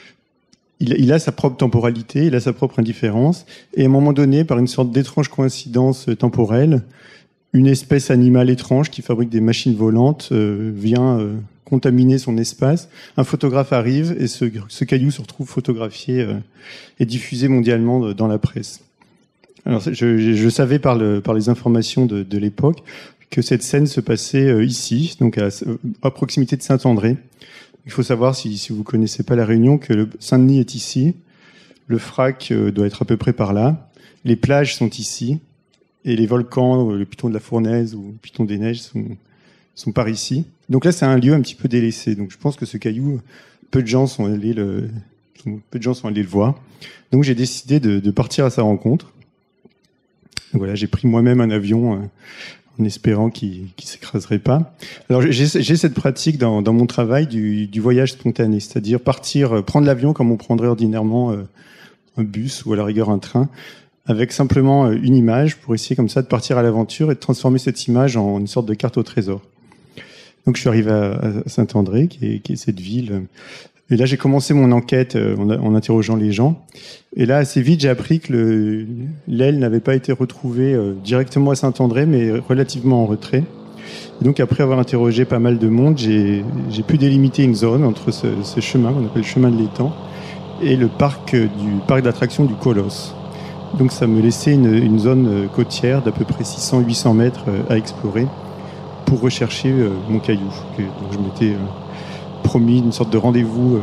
il a sa propre temporalité, il a sa propre indifférence, et à un moment donné, par une sorte d'étrange coïncidence temporelle, une espèce animale étrange qui fabrique des machines volantes vient contaminer son espace. Un photographe arrive et ce caillou se retrouve photographié et diffusé mondialement dans la presse. Alors je savais par les informations de l'époque que cette scène se passait ici, donc à proximité de Saint-André. Il faut savoir, si vous connaissez pas la Réunion, que le Saint-Denis est ici, le Frac doit être à peu près par là, les plages sont ici, et les volcans, le piton de la Fournaise ou le piton des Neiges sont par ici. Donc là, c'est un lieu un petit peu délaissé. Donc je pense que ce caillou, peu de gens sont allés le voir. Donc j'ai décidé de partir à sa rencontre. Donc voilà, j'ai pris moi-même un avion en espérant qu'il s'écraserait pas. Alors j'ai cette pratique dans mon travail du voyage spontané, c'est-à-dire prendre l'avion comme on prendrait ordinairement un bus ou à la rigueur un train, avec simplement une image pour essayer comme ça de partir à l'aventure et de transformer cette image en une sorte de carte au trésor. Donc je suis arrivé à Saint-André, qui est cette ville. Et là, j'ai commencé mon enquête en interrogeant les gens. Et là, assez vite, j'ai appris que l'aile n'avait pas été retrouvée directement à Saint-André, mais relativement en retrait. Et donc, après avoir interrogé pas mal de monde, j'ai pu délimiter une zone entre ce chemin, qu'on appelle le chemin de l'étang, et le parc d'attractions du Colosse. Donc, ça me laissait une zone côtière d'à peu près 600-800 mètres à explorer pour rechercher mon caillou. Donc, je m'étais promis une sorte de rendez-vous.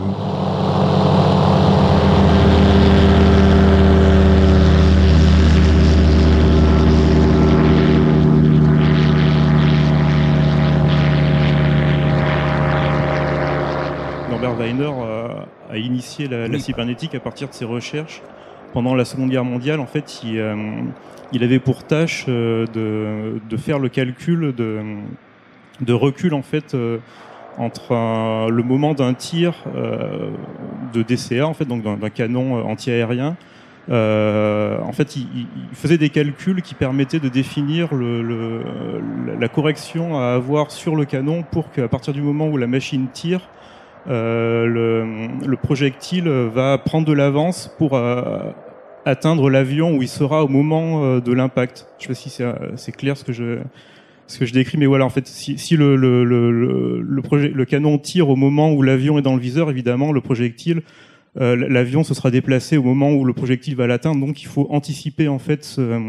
Norbert Weiner a initié la cybernétique à partir de ses recherches. Pendant la Seconde Guerre mondiale, en fait, il avait pour tâche de faire le calcul de recul, en fait, entre le moment d'un tir de DCA, en fait, donc d'un canon anti-aérien. En fait, il faisait des calculs qui permettaient de définir la correction à avoir sur le canon pour qu'à partir du moment où la machine tire, le projectile va prendre de l'avance pour atteindre l'avion où il sera au moment de l'impact. Je ne sais pas si c'est clair ce que je décris, mais voilà, en fait, si le canon tire au moment où l'avion est dans le viseur, évidemment, le projectile, l'avion se sera déplacé au moment où le projectile va l'atteindre. Donc, il faut anticiper en fait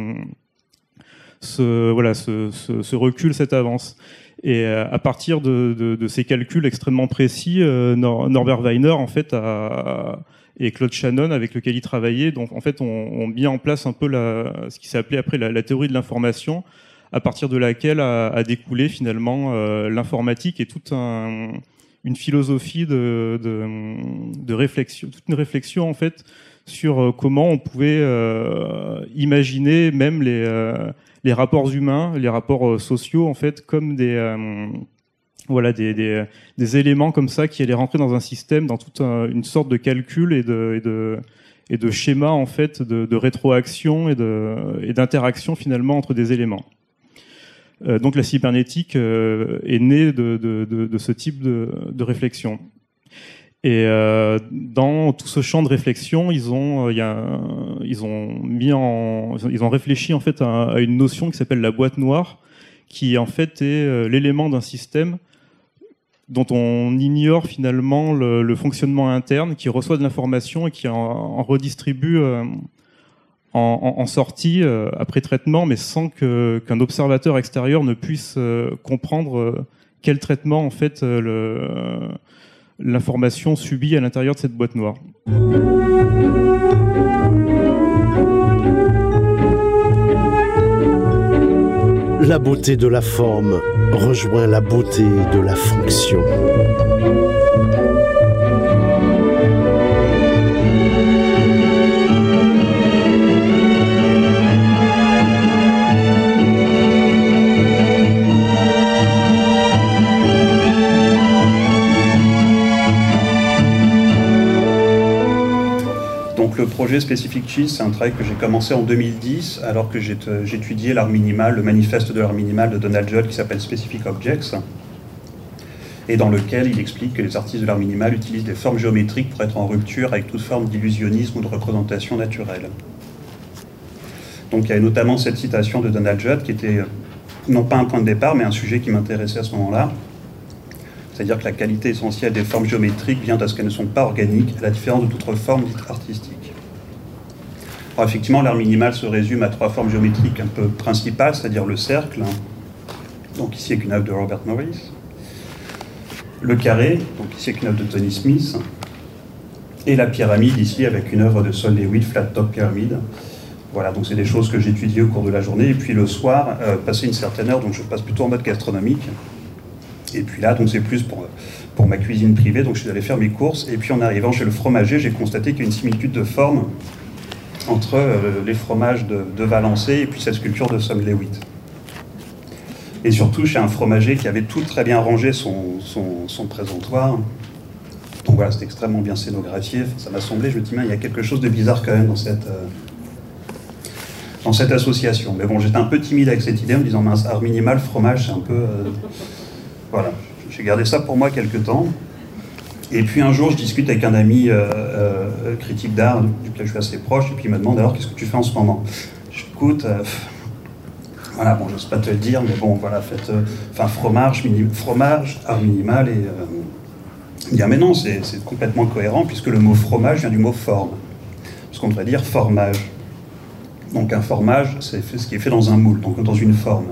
ce recul, cette avance. Et à partir de ces calculs extrêmement précis, Norbert Weiner, en fait, et Claude Shannon, avec lequel il travaillait, donc en fait, ont mis en place un peu ce qui s'est appelé après la théorie de l'information, à partir de laquelle a découlé finalement l'informatique et toute une philosophie de réflexion, toute une réflexion en fait sur comment on pouvait imaginer même les rapports humains, les rapports sociaux en fait comme des éléments comme ça qui allaient rentrer dans un système, dans toute une sorte de calcul et de schéma en fait de rétroaction et d'interaction finalement entre des éléments. Donc la cybernétique est née de ce type de réflexion. Et dans tout ce champ de réflexion, ils ont réfléchi en fait à une notion qui s'appelle la boîte noire, qui en fait est l'élément d'un système dont on ignore finalement le fonctionnement interne, qui reçoit de l'information et qui en redistribue en sortie après traitement, mais sans qu'un observateur extérieur ne puisse comprendre quel traitement en fait l'information subie à l'intérieur de cette boîte noire. La beauté de la forme rejoint la beauté de la fonction. Donc le projet Specific Cheese, c'est un travail que j'ai commencé en 2010, alors que j'étudiais l'art minimal, le manifeste de l'art minimal de Donald Judd, qui s'appelle Specific Objects, et dans lequel il explique que les artistes de l'art minimal utilisent des formes géométriques pour être en rupture avec toute forme d'illusionnisme ou de représentation naturelle. Donc il y a notamment cette citation de Donald Judd, qui était non pas un point de départ, mais un sujet qui m'intéressait à ce moment-là. C'est-à-dire que la qualité essentielle des formes géométriques vient à ce qu'elles ne sont pas organiques, à la différence de toute autre forme dite artistique. Alors effectivement, l'art minimal se résume à 3 formes géométriques un peu principales, c'est-à-dire le cercle, donc ici avec une œuvre de Robert Morris, le carré, donc ici avec une œuvre de Tony Smith, et la pyramide ici avec une œuvre de Sol Lewitt, Flat Top Pyramid. Voilà, donc c'est des choses que j'étudiais au cours de la journée, et puis le soir, passer une certaine heure, donc je passe plutôt en mode gastronomique. Et puis là, donc c'est plus pour ma cuisine privée, donc je suis allé faire mes courses. Et puis en arrivant chez le fromager, j'ai constaté qu'il y a une similitude de forme entre les fromages de Valençay et puis cette sculpture de Sol Lewitt. Et surtout chez un fromager qui avait tout très bien rangé son présentoir. Donc voilà, c'était extrêmement bien scénographié. Ça m'a semblé, je me dis, il y a quelque chose de bizarre quand même dans cette association. Mais bon, j'étais un peu timide avec cette idée en me disant, mince, art minimal, fromage, c'est un peu... Voilà, j'ai gardé ça pour moi quelque temps. Et puis un jour, je discute avec un ami critique d'art, duquel je suis assez proche, et puis il me demande alors qu'est-ce que tu fais en ce moment. J'écoute, voilà, bon, j'ose pas te le dire, mais bon, voilà, faites, fromage, art minimal, et il dit, ah mais non, c'est complètement cohérent, puisque le mot fromage vient du mot forme, parce qu'on devrait dire formage. Donc un formage, c'est ce qui est fait dans un moule, donc dans une forme.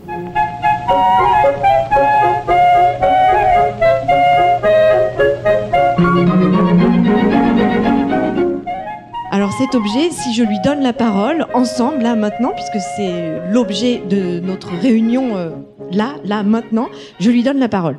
Alors cet objet, si je lui donne la parole, ensemble, là, maintenant, puisque c'est l'objet de notre réunion, là, maintenant, je lui donne la parole.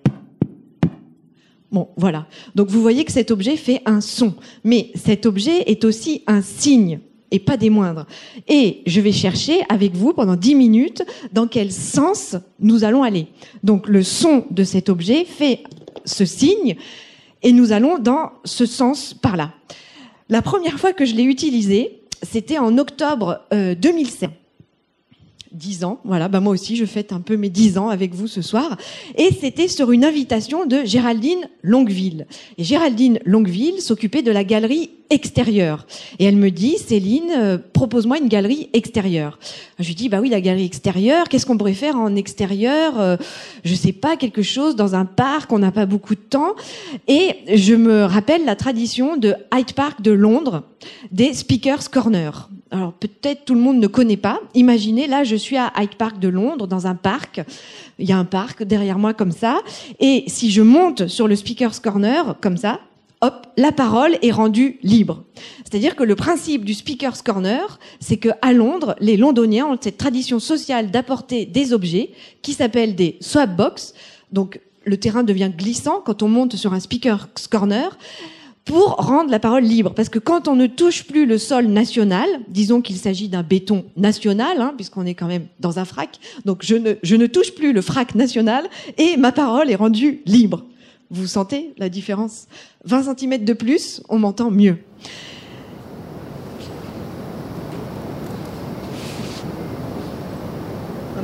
Bon, voilà. Donc vous voyez que cet objet fait un son, mais cet objet est aussi un signe, et pas des moindres. Et je vais chercher avec vous pendant 10 minutes dans quel sens nous allons aller. Donc le son de cet objet fait ce signe, et nous allons dans ce sens par là. La première fois que je l'ai utilisé, c'était en octobre 2007. 10 ans, voilà, moi aussi je fête un peu mes 10 ans avec vous ce soir, et c'était sur une invitation de Géraldine Longueville. Et Géraldine Longueville s'occupait de la galerie extérieure. Et elle me dit, Céline, propose-moi une galerie extérieure. Je lui dis, bah oui, la galerie extérieure, qu'est-ce qu'on pourrait faire en extérieur? Je sais pas, quelque chose dans un parc, on n'a pas beaucoup de temps. Et je me rappelle la tradition de Hyde Park de Londres, des Speakers Corner. Alors peut-être tout le monde ne connaît pas. Imaginez, là, je suis à Hyde Park de Londres, dans un parc. Il y a un parc derrière moi comme ça. Et si je monte sur le Speakers Corner, comme ça, hop, la parole est rendue libre. C'est-à-dire que le principe du Speakers Corner, c'est qu'à Londres, les Londoniens ont cette tradition sociale d'apporter des objets qui s'appellent des swap box. Donc le terrain devient glissant quand on monte sur un Speakers Corner, pour rendre la parole libre. Parce que quand on ne touche plus le sol national, disons qu'il s'agit d'un béton national, puisqu'on est quand même dans un frac, donc je ne touche plus le frac national et ma parole est rendue libre. Vous sentez la différence? 20 cm de plus, on m'entend mieux.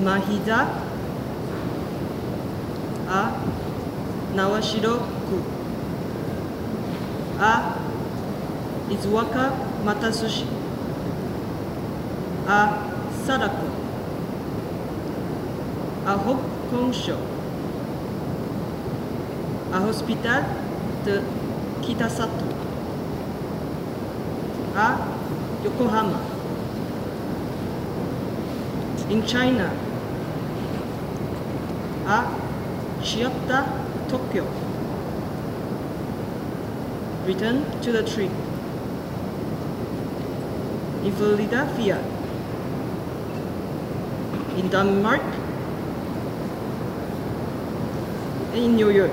Mahida, à Nawashiro-ku, à Izuaka Matasushi, à Sadako, à Hokonsho, à l'hôpital de Kitasato, à Yokohama, in China, à Chiyoda, Tokyo. Return to the tree. In Philadelphia. In Denmark. And in New York.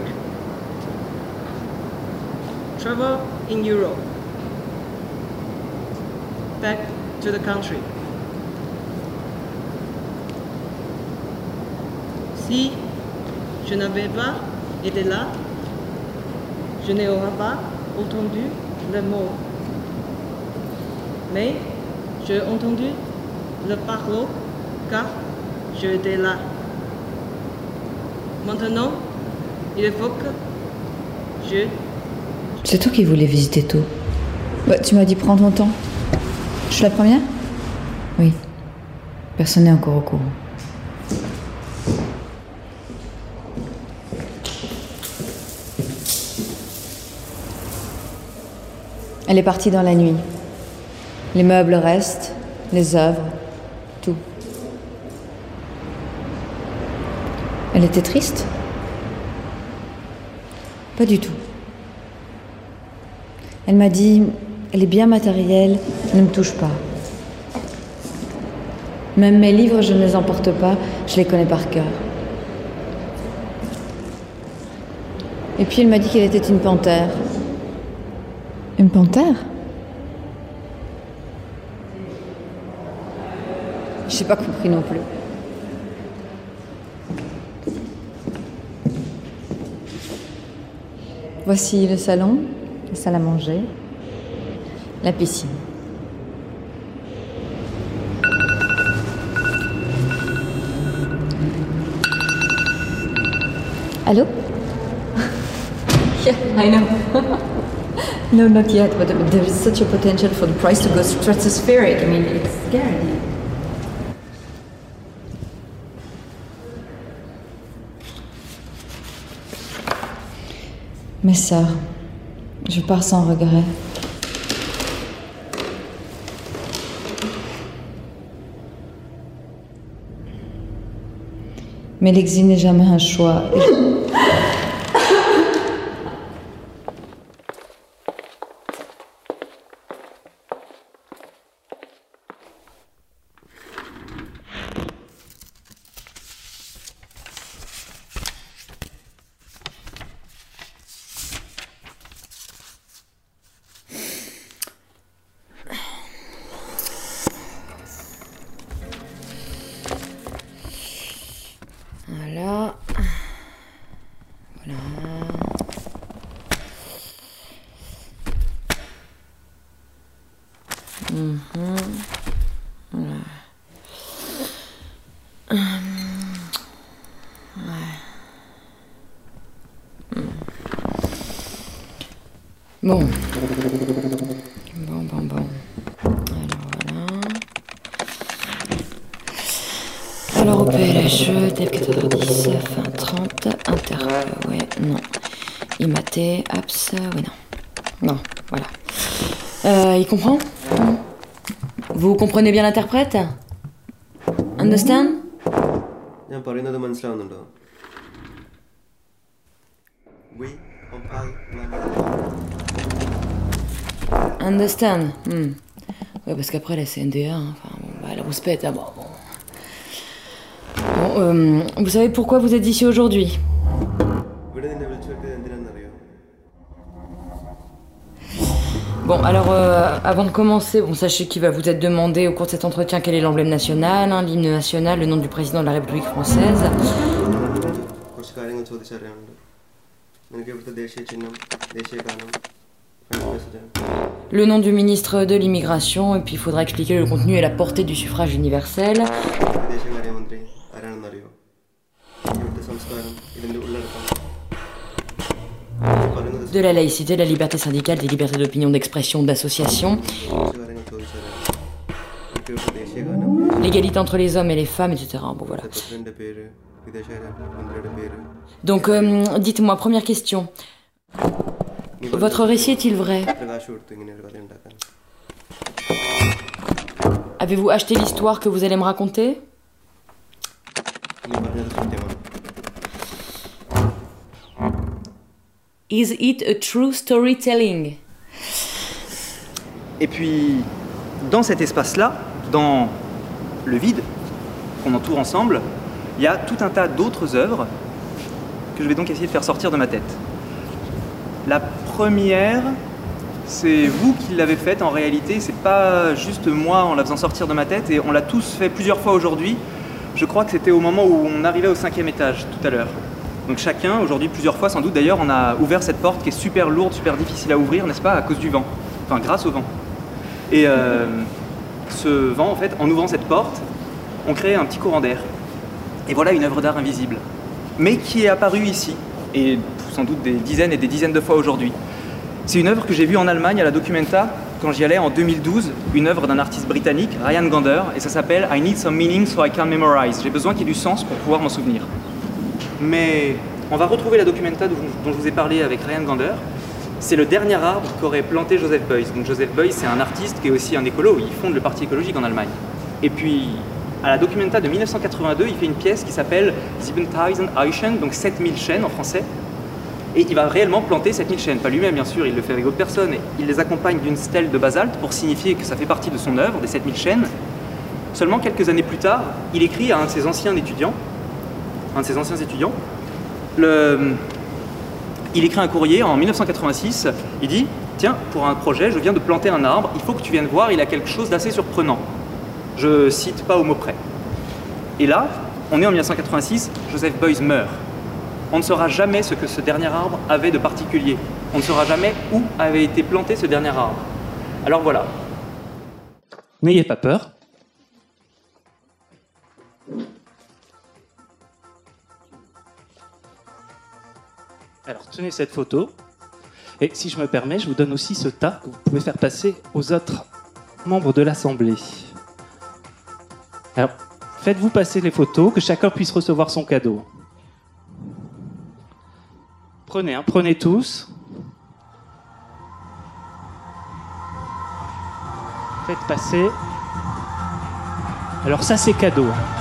Travel in Europe. Back to the country. Si je n'avais pas été là, je n'aurais pas entendu le mot. Mais j'ai entendu le parler car j'étais là. Maintenant, il faut que je... C'est toi qui voulais visiter tôt. Bah, tu m'as dit prends ton temps. Je suis la première ? Oui. Personne n'est encore au courant. Elle est partie dans la nuit. Les meubles restent, les œuvres, tout. Elle était triste ? Pas du tout. Elle m'a dit, elle est bien matérielle, ne me touche pas. Même mes livres, je ne les emporte pas, je les connais par cœur. Et puis elle m'a dit qu'elle était une panthère. Une panthère ? J'ai pas compris non plus. Voici le salon, la salle à manger, la piscine. Allô? Yeah, I know. No, not yet, but there is such a potential for the price to go stratospheric. I mean, it's scary. Mes sœurs, je pars sans regret. Mais l'exil n'est jamais un choix. Voilà. Voilà. Voilà. Bon. Bon. Alors, au PLHE, tel 14h10, fin 30, ouais, non. IMAT, APS, oui, non. Non, voilà. Il comprend ? Vous comprenez bien l'interprète ? Understand ? ഞാൻ പറയുന്നത് മനസ്സിലാവുന്നുണ്ടോ? Oui, on parle Understand. Ouais, parce qu'après la CNDA, enfin, bon, bah, la rouspète, hein, bon. Vous savez pourquoi vous êtes ici aujourd'hui ? Bon, alors, avant de commencer, bon, sachez qu'il va vous être demandé au cours de cet entretien quel est l'emblème national, hein, l'hymne national, le nom du président de la République française. Le nom du ministre de l'immigration, et puis il faudra expliquer le contenu et la portée du suffrage universel. De la laïcité, de la liberté syndicale, des libertés d'opinion, d'expression, d'association. L'égalité entre les hommes et les femmes, etc. Bon, voilà. Donc, dites-moi, première question. Votre récit est-il vrai? Avez-vous acheté l'histoire que vous allez me raconter? Is it a true storytelling? Et puis, dans cet espace-là, dans le vide qu'on entoure ensemble, il y a tout un tas d'autres œuvres que je vais donc essayer de faire sortir de ma tête. La première, c'est vous qui l'avez faite en réalité, c'est pas juste moi en la faisant sortir de ma tête, et on l'a tous fait plusieurs fois aujourd'hui. Je crois que c'était au moment où on arrivait au 5e étage tout à l'heure. Donc chacun, aujourd'hui plusieurs fois sans doute d'ailleurs, on a ouvert cette porte qui est super lourde, super difficile à ouvrir, n'est-ce pas, à cause du vent, enfin grâce au vent. Et ce vent, en fait, en ouvrant cette porte, on crée un petit courant d'air. Et voilà une œuvre d'art invisible, mais qui est apparue ici, et sans doute des dizaines et des dizaines de fois aujourd'hui. C'est une œuvre que j'ai vue en Allemagne à la Documenta, quand j'y allais en 2012, une œuvre d'un artiste britannique, Ryan Gander, et ça s'appelle « I need some meaning so I can memorize ». J'ai besoin qu'il y ait du sens pour pouvoir m'en souvenir. Mais on va retrouver la Documenta dont je vous ai parlé avec Ryan Gander. C'est le dernier arbre qu'aurait planté Joseph Beuys. Donc Joseph Beuys, c'est un artiste qui est aussi un écolo, il fonde le Parti écologique en Allemagne. Et puis, à la Documenta de 1982, il fait une pièce qui s'appelle 7000 Eichen, donc 7000 chênes en français. Et il va réellement planter 7000 chênes. Pas lui-même, bien sûr, il le fait avec d'autres personnes. Et il les accompagne d'une stèle de basalte pour signifier que ça fait partie de son œuvre, des 7000 chênes. Seulement quelques années plus tard, il écrit à un de ses anciens étudiants, il écrit un courrier en 1986, il dit « Tiens, pour un projet, je viens de planter un arbre, il faut que tu viennes voir, il a quelque chose d'assez surprenant. » Je cite pas au mot près. Et là, on est en 1986, Joseph Beuys meurt. On ne saura jamais ce que ce dernier arbre avait de particulier. On ne saura jamais où avait été planté ce dernier arbre. Alors voilà. N'ayez pas peur. Alors, tenez cette photo. Et si je me permets, je vous donne aussi ce tas que vous pouvez faire passer aux autres membres de l'Assemblée. Alors, faites-vous passer les photos, que chacun puisse recevoir son cadeau. Prenez tous. Faites passer. Alors ça, c'est cadeau.